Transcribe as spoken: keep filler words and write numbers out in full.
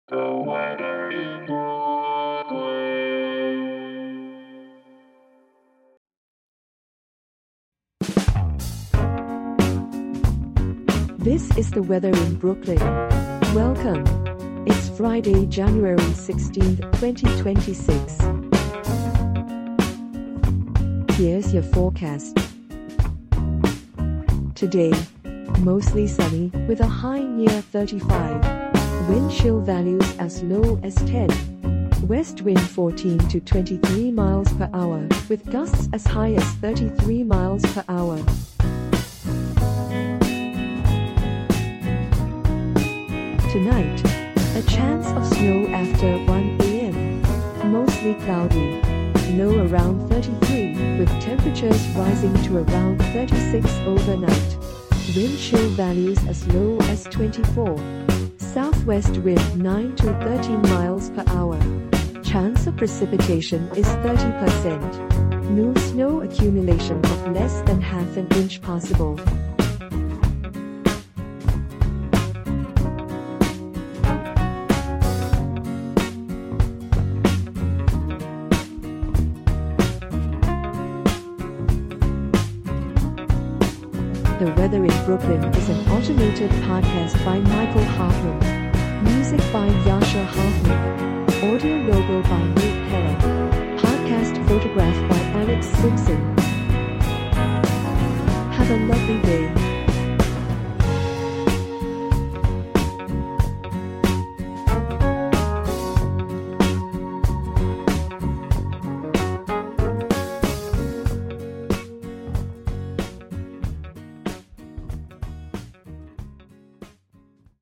The weather in Brooklyn. This is the weather in Brooklyn. Welcome. It's Friday, January sixteenth, twenty twenty-six. Here's your forecast. Today, mostly sunny with a high near thirty-five. Wind chill values as low as ten. West wind fourteen to twenty-three miles per hour, with gusts as high as thirty-three miles per hour. Tonight, a chance of snow after one a m Mostly cloudy. Low around thirty-three, with temperatures rising to around thirty-six overnight. Wind chill values as low as twenty-four. Southwest wind nine to thirteen miles per hour. Chance of precipitation is thirty percent. No snow accumulation of less than half an inch possible. The Weather in Brooklyn is an automated podcast by Michael Hoffman. Music by Yasha Hoffman. Audio logo by Nate Hera. Podcast photograph by Alex Simpson. Have a lovely day.